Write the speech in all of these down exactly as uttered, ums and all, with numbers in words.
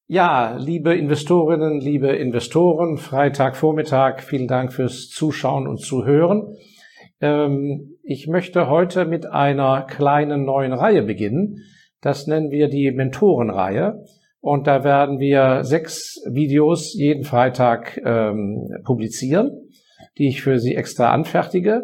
Ja, liebe Investorinnen, liebe Investoren, Freitagvormittag, vielen Dank fürs Zuschauen und Zuhören. Ähm, ich möchte heute mit einer kleinen neuen Reihe beginnen. Das nennen wir die Mentorenreihe. Und da werden wir sechs Videos jeden Freitag ähm, publizieren, die ich für Sie extra anfertige.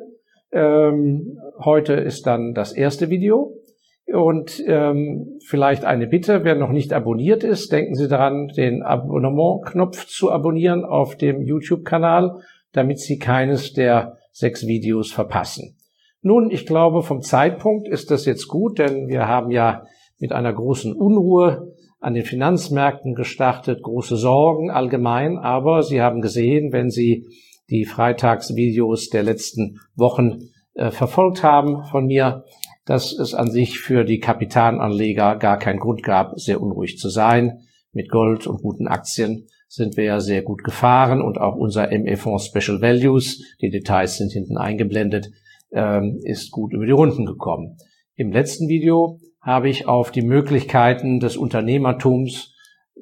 Ähm, heute ist dann das erste Video. Und ähm, vielleicht eine Bitte, wer noch nicht abonniert ist, denken Sie daran, den Abonnement-Knopf zu abonnieren auf dem YouTube-Kanal, damit Sie keines der sechs Videos verpassen. Nun, ich glaube, vom Zeitpunkt ist das jetzt gut, denn wir haben ja mit einer großen Unruhe an den Finanzmärkten gestartet, große Sorgen allgemein, aber Sie haben gesehen, wenn Sie die Freitagsvideos der letzten Wochen äh, verfolgt haben von mir, dass es an sich für die Kapitalanleger gar keinen Grund gab, sehr unruhig zu sein. Mit Gold und guten Aktien sind wir ja sehr gut gefahren und auch unser M E-Fonds Special Values, die Details sind hinten eingeblendet, ist gut über die Runden gekommen. Im letzten Video habe ich auf die Möglichkeiten des Unternehmertums,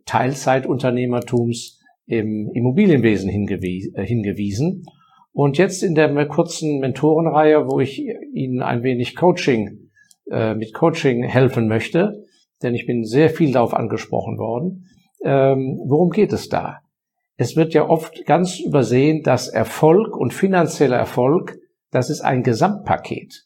Teilzeitunternehmertums im Immobilienwesen hingewiesen. Und jetzt in der kurzen Mentorenreihe, wo ich Ihnen ein wenig Coaching, äh, mit Coaching helfen möchte, denn ich bin sehr viel darauf angesprochen worden. Ähm, worum geht es da? Es wird ja oft ganz übersehen, dass Erfolg und finanzieller Erfolg, das ist ein Gesamtpaket.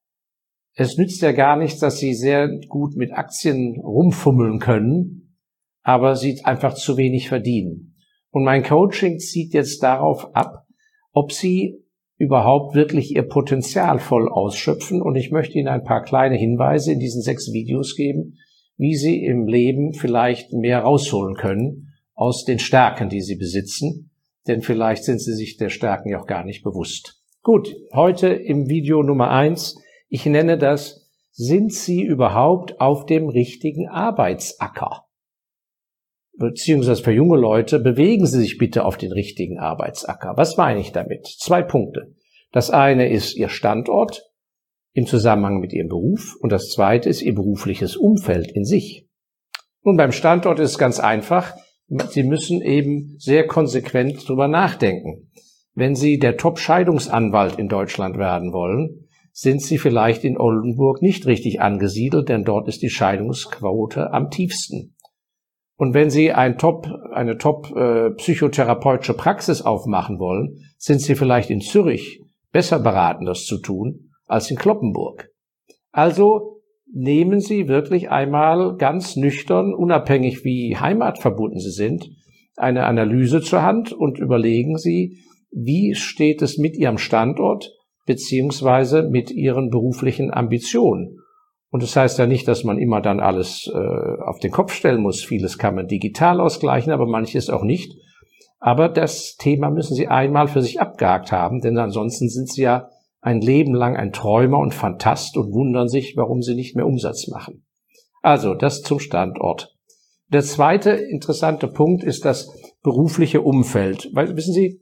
Es nützt ja gar nichts, dass Sie sehr gut mit Aktien rumfummeln können, aber Sie einfach zu wenig verdienen. Und mein Coaching zieht jetzt darauf ab, ob Sie überhaupt wirklich Ihr Potenzial voll ausschöpfen. Und ich möchte Ihnen ein paar kleine Hinweise in diesen sechs Videos geben, wie Sie im Leben vielleicht mehr rausholen können aus den Stärken, die Sie besitzen. Denn vielleicht sind Sie sich der Stärken ja auch gar nicht bewusst. Gut, heute im Video Nummer eins, ich nenne das, sind Sie überhaupt auf dem richtigen Arbeitsacker? Beziehungsweise für junge Leute, bewegen Sie sich bitte auf den richtigen Arbeitsacker. Was meine ich damit? Zwei Punkte. Das eine ist Ihr Standort im Zusammenhang mit Ihrem Beruf und das zweite ist Ihr berufliches Umfeld in sich. Nun, beim Standort ist es ganz einfach. Sie müssen eben sehr konsequent drüber nachdenken. Wenn Sie der Top-Scheidungsanwalt in Deutschland werden wollen, sind Sie vielleicht in Oldenburg nicht richtig angesiedelt, denn dort ist die Scheidungsquote am tiefsten. Und wenn Sie ein Top, eine Top-psychotherapeutische äh, Praxis aufmachen wollen, sind Sie vielleicht in Zürich besser beraten, das zu tun, als in Cloppenburg. Also nehmen Sie wirklich einmal ganz nüchtern, unabhängig wie heimatverbunden Sie sind, eine Analyse zur Hand und überlegen Sie, wie steht es mit Ihrem Standort beziehungsweise mit Ihren beruflichen Ambitionen. Und das heißt ja nicht, dass man immer dann alles äh, auf den Kopf stellen muss. Vieles kann man digital ausgleichen, aber manches auch nicht. Aber das Thema müssen Sie einmal für sich abgehakt haben, denn ansonsten sind Sie ja ein Leben lang ein Träumer und Phantast und wundern sich, warum Sie nicht mehr Umsatz machen. Also, das zum Standort. Der zweite interessante Punkt ist das berufliche Umfeld. Weil, wissen Sie,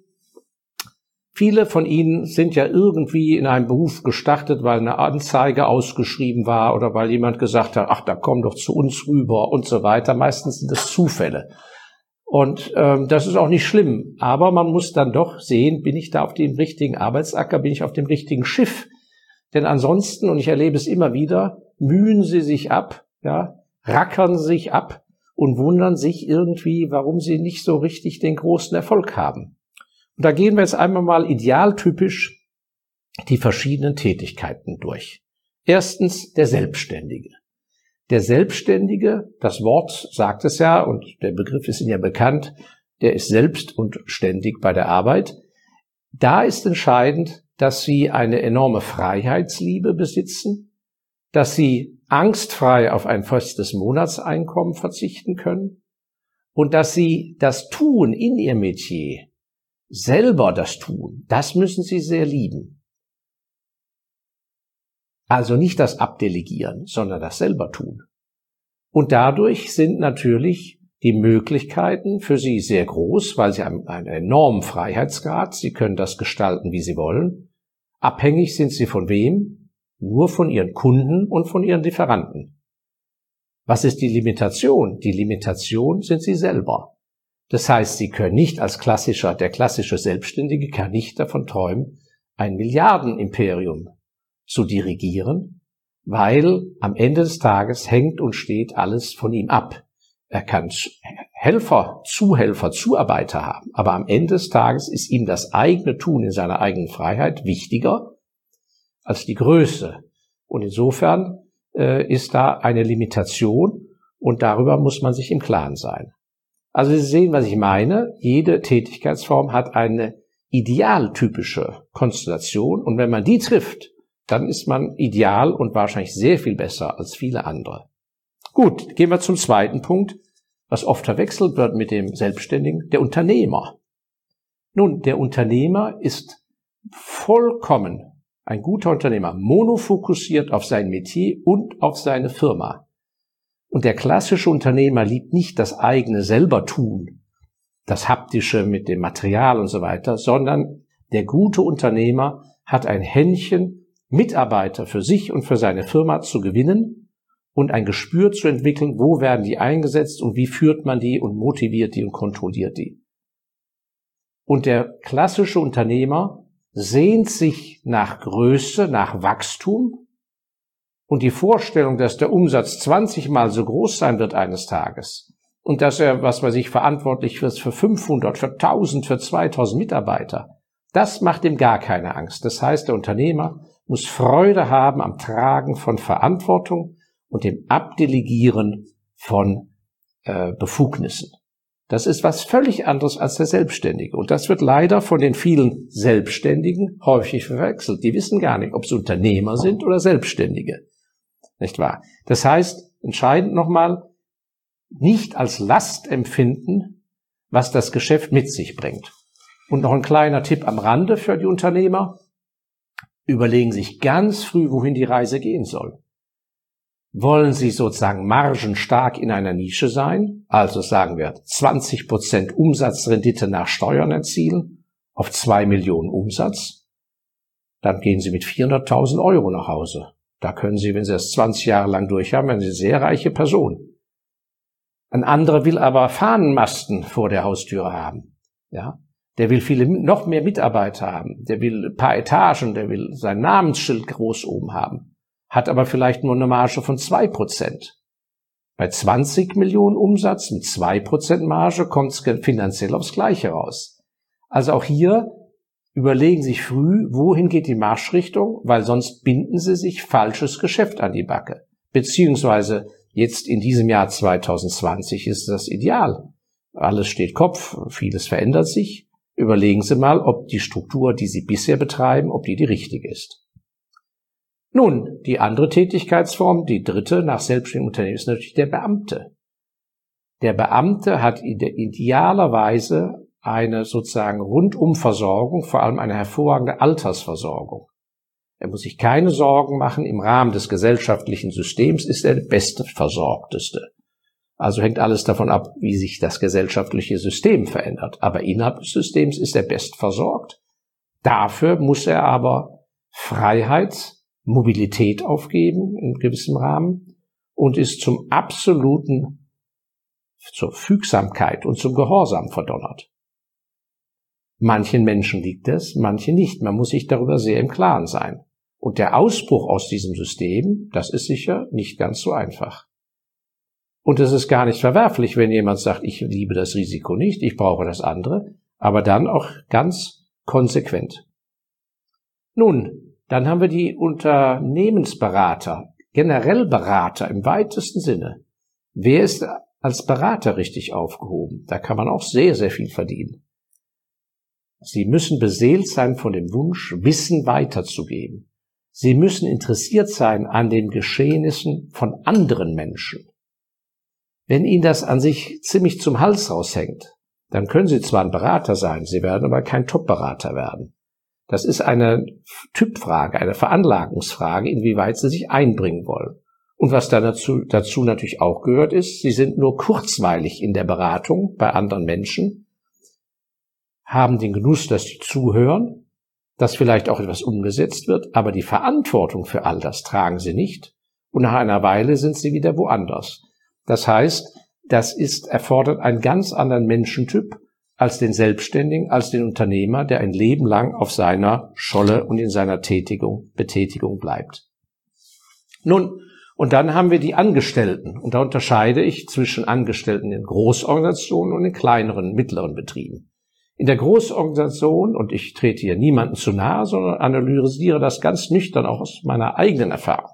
viele von Ihnen sind ja irgendwie in einem Beruf gestartet, weil eine Anzeige ausgeschrieben war oder weil jemand gesagt hat, ach, da komm doch zu uns rüber und so weiter. Meistens sind das Zufälle. Und ähm, das ist auch nicht schlimm. Aber man muss dann doch sehen, bin ich da auf dem richtigen Arbeitsacker, bin ich auf dem richtigen Schiff? Denn ansonsten, und ich erlebe es immer wieder, mühen Sie sich ab, ja, rackern sich ab und wundern sich irgendwie, warum Sie nicht so richtig den großen Erfolg haben. Und da gehen wir jetzt einmal mal idealtypisch die verschiedenen Tätigkeiten durch. Erstens der Selbstständige. Der Selbstständige, das Wort sagt es ja und der Begriff ist Ihnen ja bekannt, der ist selbst und ständig bei der Arbeit. Da ist entscheidend, dass Sie eine enorme Freiheitsliebe besitzen, dass Sie angstfrei auf ein festes Monatseinkommen verzichten können und dass Sie das Tun in Ihr Metier selber das tun, das müssen Sie sehr lieben. Also nicht das Abdelegieren, sondern das selber tun. Und dadurch sind natürlich die Möglichkeiten für Sie sehr groß, weil Sie haben einen enormen Freiheitsgrad. Sie können das gestalten, wie Sie wollen. Abhängig sind Sie von wem? Nur von Ihren Kunden und von Ihren Lieferanten. Was ist die Limitation? Die Limitation sind Sie selber. Das heißt, Sie können nicht als klassischer, der klassische Selbstständige kann nicht davon träumen, ein Milliardenimperium zu dirigieren, weil am Ende des Tages hängt und steht alles von ihm ab. Er kann Helfer, Zuhelfer, Zuarbeiter haben, aber am Ende des Tages ist ihm das eigene Tun in seiner eigenen Freiheit wichtiger als die Größe. Und insofern äh, ist da eine Limitation und darüber muss man sich im Klaren sein. Also Sie sehen, was ich meine. Jede Tätigkeitsform hat eine idealtypische Konstellation und wenn man die trifft, dann ist man ideal und wahrscheinlich sehr viel besser als viele andere. Gut, gehen wir zum zweiten Punkt, was oft verwechselt wird mit dem Selbstständigen, der Unternehmer. Nun, der Unternehmer ist vollkommen ein guter Unternehmer, monofokussiert auf sein Metier und auf seine Firma. Und der klassische Unternehmer liebt nicht das eigene selber tun, das Haptische mit dem Material und so weiter, sondern der gute Unternehmer hat ein Händchen, Mitarbeiter für sich und für seine Firma zu gewinnen und ein Gespür zu entwickeln, wo werden die eingesetzt und wie führt man die und motiviert die und kontrolliert die. Und der klassische Unternehmer sehnt sich nach Größe, nach Wachstum und die Vorstellung, dass der Umsatz zwanzig Mal so groß sein wird eines Tages und dass er, was weiß ich, verantwortlich wird für fünfhundert, für tausend, für zweitausend Mitarbeiter, das macht ihm gar keine Angst. Das heißt, der Unternehmer muss Freude haben am Tragen von Verantwortung und dem Abdelegieren von äh, Befugnissen. Das ist was völlig anderes als der Selbstständige. Und das wird leider von den vielen Selbstständigen häufig verwechselt. Die wissen gar nicht, ob sie Unternehmer sind oder Selbstständige. Nicht wahr? Das heißt, entscheidend nochmal, nicht als Last empfinden, was das Geschäft mit sich bringt. Und noch ein kleiner Tipp am Rande für die Unternehmer. Überlegen sich ganz früh, wohin die Reise gehen soll. Wollen Sie sozusagen margenstark in einer Nische sein, also sagen wir zwanzig Prozent Umsatzrendite nach Steuern erzielen, auf zwei Millionen Umsatz, dann gehen Sie mit vierhunderttausend Euro nach Hause. Da können Sie, wenn Sie das zwanzig Jahre lang durchhaben, werden Sie eine sehr reiche Person. Ein anderer will aber Fahnenmasten vor der Haustüre haben. Ja, der will viele, noch mehr Mitarbeiter haben. Der will ein paar Etagen, der will sein Namensschild groß oben haben. Hat aber vielleicht nur eine Marge von zwei Prozent. Bei zwanzig Millionen Umsatz mit zwei Prozent Marge kommt es finanziell aufs Gleiche raus. Also auch hier überlegen Sie sich früh, wohin geht die Marschrichtung, weil sonst binden Sie sich falsches Geschäft an die Backe. Beziehungsweise jetzt in diesem Jahr zweitausendzwanzig ist das ideal. Alles steht Kopf, vieles verändert sich. Überlegen Sie mal, ob die Struktur, die Sie bisher betreiben, ob die die richtige ist. Nun, die andere Tätigkeitsform, die dritte nach selbstständigem Unternehmen, ist natürlich der Beamte. Der Beamte hat idealerweise eine sozusagen Rundumversorgung, vor allem eine hervorragende Altersversorgung. Er muss sich keine Sorgen machen, im Rahmen des gesellschaftlichen Systems ist er der bestversorgteste. Also hängt alles davon ab, wie sich das gesellschaftliche System verändert. Aber innerhalb des Systems ist er bestversorgt. Dafür muss er aber Freiheit, Mobilität aufgeben in gewissem Rahmen und ist zum absoluten, zur Fügsamkeit und zum Gehorsam verdonnert. Manchen Menschen liegt es, manche nicht. Man muss sich darüber sehr im Klaren sein. Und der Ausbruch aus diesem System, das ist sicher nicht ganz so einfach. Und es ist gar nicht verwerflich, wenn jemand sagt, ich liebe das Risiko nicht, ich brauche das andere, aber dann auch ganz konsequent. Nun, dann haben wir die Unternehmensberater, generell Berater im weitesten Sinne. Wer ist als Berater richtig aufgehoben? Da kann man auch sehr, sehr viel verdienen. Sie müssen beseelt sein von dem Wunsch, Wissen weiterzugeben. Sie müssen interessiert sein an den Geschehnissen von anderen Menschen. Wenn Ihnen das an sich ziemlich zum Hals raushängt, dann können Sie zwar ein Berater sein, Sie werden aber kein Top-Berater werden. Das ist eine Typfrage, eine Veranlagungsfrage, inwieweit Sie sich einbringen wollen. Und was dann dazu, dazu natürlich auch gehört ist, Sie sind nur kurzweilig in der Beratung bei anderen Menschen, haben den Genuss, dass Sie zuhören, dass vielleicht auch etwas umgesetzt wird, aber die Verantwortung für all das tragen Sie nicht und nach einer Weile sind Sie wieder woanders. Das heißt, das ist, erfordert einen ganz anderen Menschentyp als den Selbstständigen, als den Unternehmer, der ein Leben lang auf seiner Scholle und in seiner Tätigung, Betätigung bleibt. Nun, und dann haben wir die Angestellten. Und da unterscheide ich zwischen Angestellten in Großorganisationen und in kleineren, mittleren Betrieben. In der Großorganisation, und ich trete hier niemandem zu nahe, sondern analysiere das ganz nüchtern auch aus meiner eigenen Erfahrung.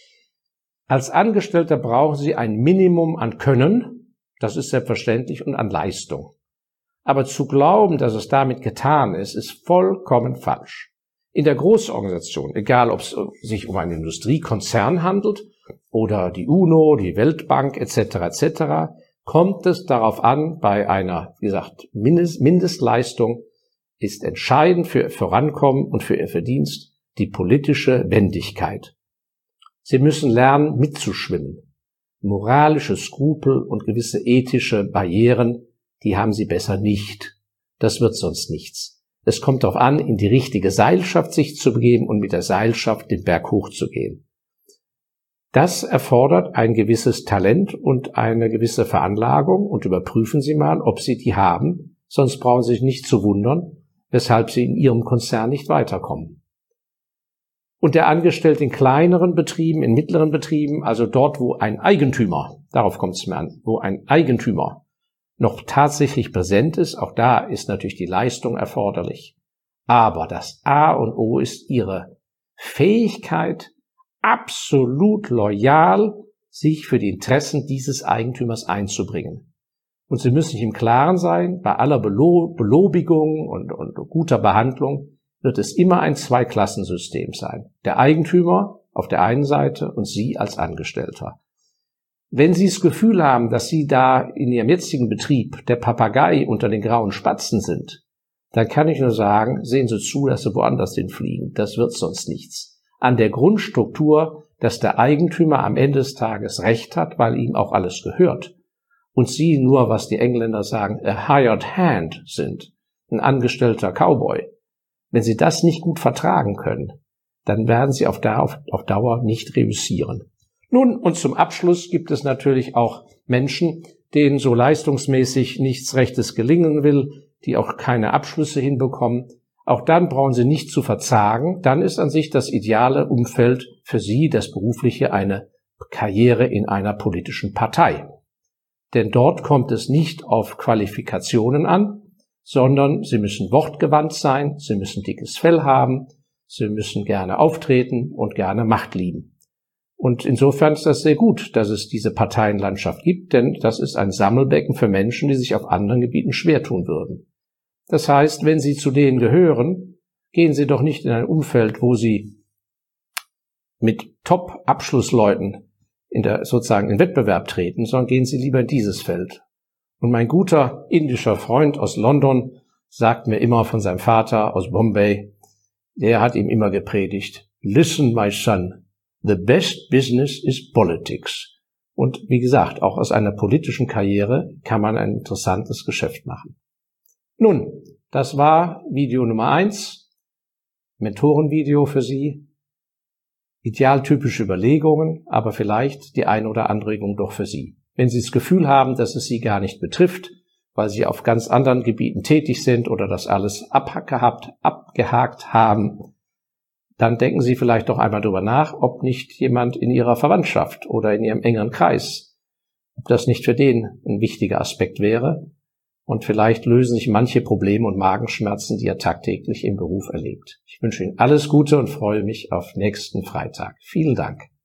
Als Angestellter brauchen Sie ein Minimum an Können, das ist selbstverständlich, und an Leistung. Aber zu glauben, dass es damit getan ist, ist vollkommen falsch. In der Großorganisation, egal ob es sich um einen Industriekonzern handelt oder die UNO, die Weltbank et cetera et cetera, kommt es darauf an, bei einer, wie gesagt, Mindest, Mindestleistung ist entscheidend für ihr Vorankommen und für ihr Verdienst die politische Wendigkeit. Sie müssen lernen, mitzuschwimmen. Moralische Skrupel und gewisse ethische Barrieren, die haben sie besser nicht. Das wird sonst nichts. Es kommt darauf an, in die richtige Seilschaft sich zu begeben und mit der Seilschaft den Berg hochzugehen. Das erfordert ein gewisses Talent und eine gewisse Veranlagung, und überprüfen Sie mal, ob Sie die haben, sonst brauchen Sie sich nicht zu wundern, weshalb Sie in Ihrem Konzern nicht weiterkommen. Und der Angestellte in kleineren Betrieben, in mittleren Betrieben, also dort, wo ein Eigentümer, darauf kommt es mir an, wo ein Eigentümer noch tatsächlich präsent ist, auch da ist natürlich die Leistung erforderlich. Aber das A und O ist Ihre Fähigkeit, absolut loyal sich für die Interessen dieses Eigentümers einzubringen. Und Sie müssen sich im Klaren sein, bei aller Belo- Belobigung und, und guter Behandlung wird es immer ein Zweiklassensystem sein. Der Eigentümer auf der einen Seite und Sie als Angestellter. Wenn Sie das Gefühl haben, dass Sie da in Ihrem jetzigen Betrieb der Papagei unter den grauen Spatzen sind, dann kann ich nur sagen, sehen Sie zu, dass Sie woanders hinfliegen. Das wird sonst nichts. An der Grundstruktur, dass der Eigentümer am Ende des Tages Recht hat, weil ihm auch alles gehört. Und Sie nur, was die Engländer sagen, a hired hand sind, ein angestellter Cowboy. Wenn Sie das nicht gut vertragen können, dann werden Sie auf Dauer, auf Dauer nicht reüssieren. Nun, und zum Abschluss gibt es natürlich auch Menschen, denen so leistungsmäßig nichts Rechtes gelingen will, die auch keine Abschlüsse hinbekommen. Auch dann brauchen Sie nicht zu verzagen. Dann ist an sich das ideale Umfeld für Sie, das berufliche, eine Karriere in einer politischen Partei. Denn dort kommt es nicht auf Qualifikationen an, sondern Sie müssen wortgewandt sein, Sie müssen dickes Fell haben, Sie müssen gerne auftreten und gerne Macht lieben. Und insofern ist das sehr gut, dass es diese Parteienlandschaft gibt, denn das ist ein Sammelbecken für Menschen, die sich auf anderen Gebieten schwer tun würden. Das heißt, wenn Sie zu denen gehören, gehen Sie doch nicht in ein Umfeld, wo Sie mit Top-Abschlussleuten in der, sozusagen in Wettbewerb treten, sondern gehen Sie lieber in dieses Feld. Und mein guter indischer Freund aus London sagt mir immer von seinem Vater aus Bombay, der hat ihm immer gepredigt, listen, my son, the best business is politics. Und wie gesagt, auch aus einer politischen Karriere kann man ein interessantes Geschäft machen. Nun, das war Video Nummer eins, Mentorenvideo für Sie, idealtypische Überlegungen, aber vielleicht die eine oder andere Anregung doch für Sie. Wenn Sie das Gefühl haben, dass es Sie gar nicht betrifft, weil Sie auf ganz anderen Gebieten tätig sind oder das alles abgehakt, abgehakt haben, dann denken Sie vielleicht doch einmal darüber nach, ob nicht jemand in Ihrer Verwandtschaft oder in Ihrem engeren Kreis, ob das nicht für den ein wichtiger Aspekt wäre. Und vielleicht lösen sich manche Probleme und Magenschmerzen, die er tagtäglich im Beruf erlebt. Ich wünsche Ihnen alles Gute und freue mich auf nächsten Freitag. Vielen Dank.